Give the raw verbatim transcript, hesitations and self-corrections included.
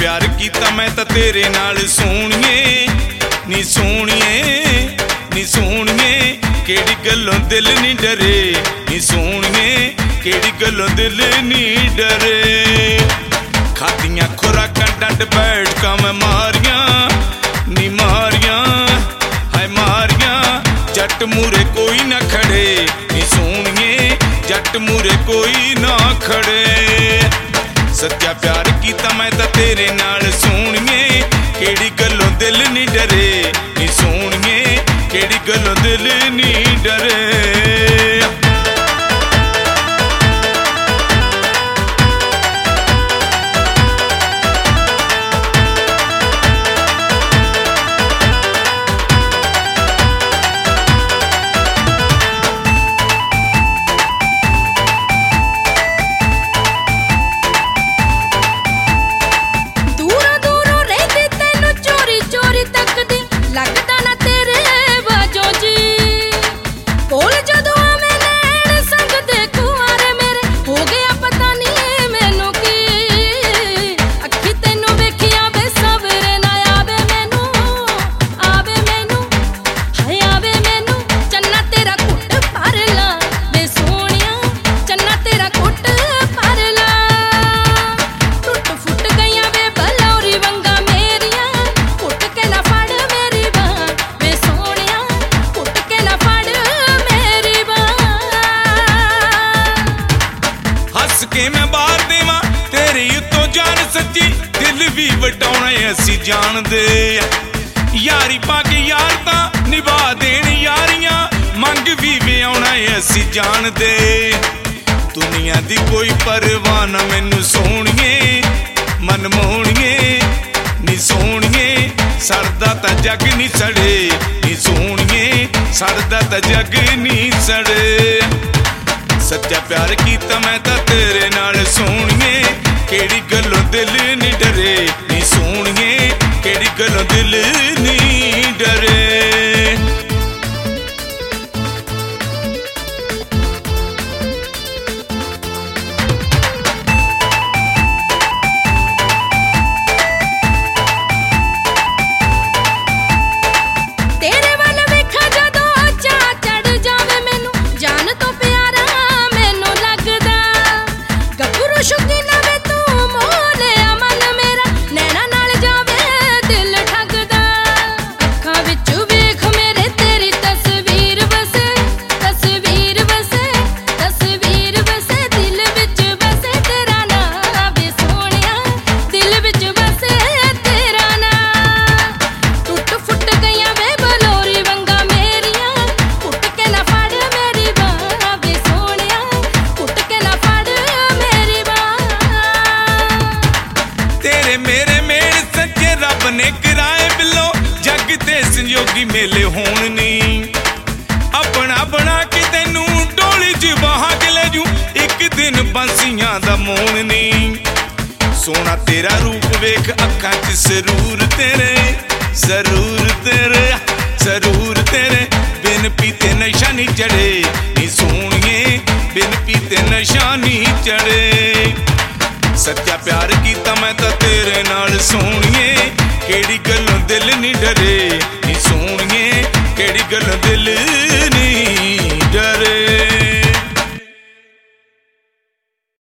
प्यार कीता मैं तां तेरे नाल सोहणिए नी सोहणिए नी सोहणिए केड़ी गल्लों दिल नी डरे नी सोहणिए केड़ी गल्लों दिल नी डरे खादियां खुराकां डंड बैठकां मैं मारियां नी मारियां हाय मारियां जट मूरे कोई ना खड़े नी सोहणिए जट मूरे कोई ना खड़े सच्चा प्यार कीता मैं तां तेरे नाल सोहणिए केड़ी गल्लों दिल नी डरे नी सोहणिए केड़ी गल्लों दिल नी डरे के मैं बार देवां तेरे उत्तों जान सच्ची दिल भी वटाउणा असीं जाणदे यारी पा के यार तां निभा देण यारियां मंग भी विआउणा असीं जाणदे दुनिया दी कोई परवाह ना मैनू सोहणिए मन मोहणिए नी सोहणिए सड़दा तां जग नी सड़े नी सोहणिए सड़दा तां जग नी सड़े सच्चा प्यार कीता मैं तां तेरे नाल सोहणिए केड़ी गल्लों दिल नी डरे नी सोहणिए केड़ी गल्लों दिल नी डरे ने किराए बिलो जग ते संयोगी मेले होण नी अपना बना के तैनू डोली च बहा के ले जू एक दिन बंसियां दा मोण नी सोना तेरा रूप वेख अखां च सरूर तेरे जरूर तेरे जरूर तेरे बिन पीते नशा नी चढ़े नी सोहणिए बिन पीते नशा नी चढ़े सच्चा प्यार कीता मैं तां तेरे नाल सोहणिए